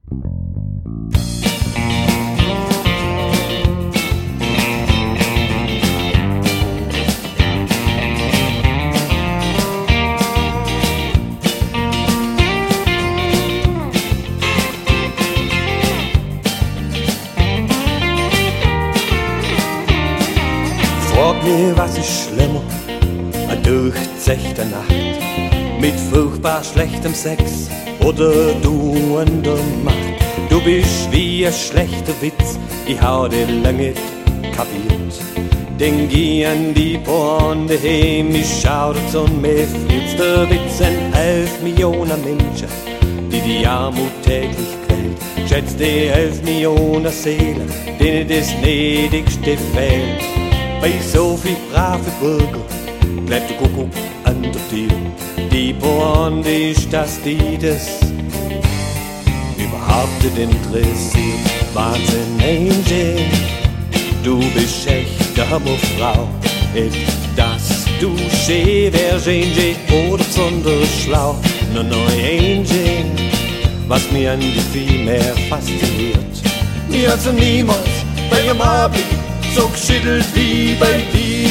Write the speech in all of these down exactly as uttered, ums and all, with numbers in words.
Frag mich, was ist schlimmer, eine durchzechte Nacht mit furchtbar schlechtem Sex oder du an der Macht. Du bist wie ein schlechter Witz, ich hau dir lange kapiert. Denk ich an die Porn daheim, ich schau dir und mir flitzt der Witz an elf Millionen Menschen, die die Armut täglich quält. Schätzt die elf Millionen Seelen, denen das Nötigste fehlt. Bei so viel brave Bürger bleibt der Kuckuck an der Tür. Die Pointe ist, dass die das überhaupt nicht interessiert. Wahnsinn, Angel, du bist echt eine Hammerfrau. Et dass du schön wärst, Angel, oder besonders schlau. No, no, Angel, was mir an dir viel mehr fasziniert. Mir hat's niemals bei ihrem Abend so geschüttelt wie bei dir.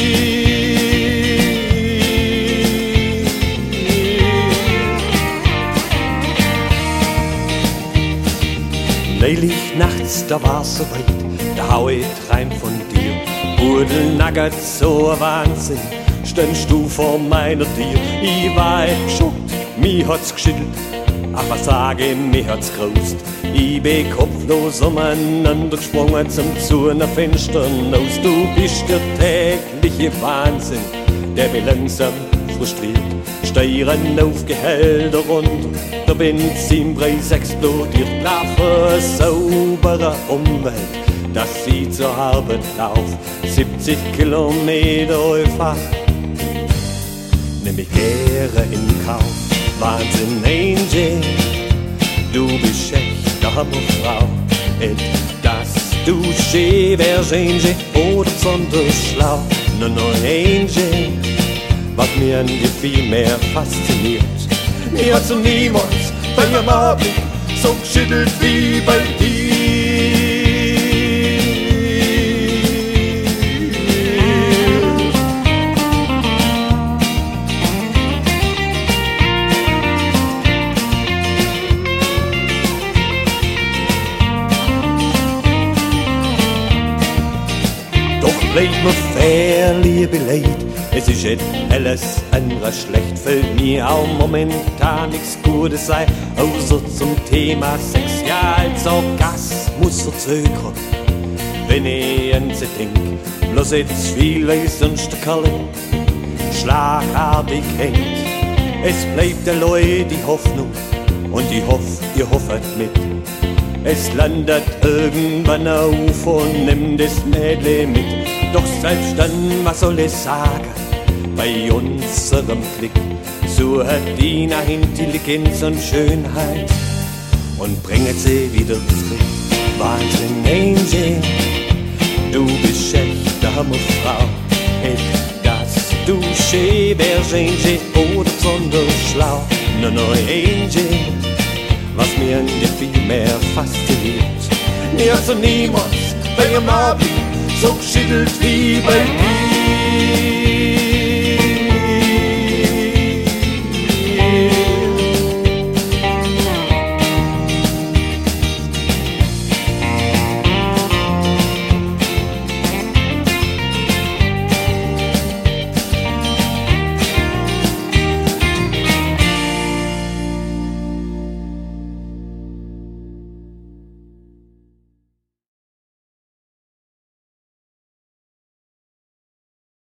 Neulich nachts, da war's so weit, da hau ich rein von dir. Pudelnackert, so ein Wahnsinn, stehst du vor meiner Tür. Ich war geschockt, mich hat's geschüttelt, aber sage, mich hat's graust. Ich bin kopflos umeinander gesprungen zum zu einer Fenster aus. Du bist der tägliche Wahnsinn, der mich langsam frustriert. Steuern auf Gehälter runter, der Benzinpreis explodiert. Nach einer sauberen Umwelt, dass sie zur Arbeit lauf. siebzig Kilometer einfach, nimm ich gerne in Kauf. Wahnsinn, Angel, du bist echt eine Hammerfrau. Et dass du schön wärst, Angel, oder besonders schlau. No, no, Angel, was mir an dir viel mehr fasziniert. Mir hat's niemals bei ihrem Abend so geschüttelt wie bei dir. Bleibt mir fair, liebe Leid, es ist et alles andere schlecht. Fällt mir auch momentan nichts Gutes ein, außer zum Thema Sex. Ja, als Orgasmus verzögern, wenn ich an sie denk. Bloß jetzt viel, weil sonst der Kerl schlagartig hängt. Es bleibt der Leute die Hoffnung und ich hoff, ihr hoffet mit. Es landet irgendwann auf und nimmt das Mädchen mit. Doch selbst dann, was soll ich sagen, bei unserem Klick sucht die nach Intelligenz und Schönheit und bringt sie wieder zurück. Wahnsinn, Angel, du bist echt eine Hammerfrau. Et dass du schön wärst, Angel, oder besonders schlau. No, no, Angel, was mir an dir viel mehr fasziniert. Mir hat's niemals bei ihrem Abend so geschüttelt wie bei dir.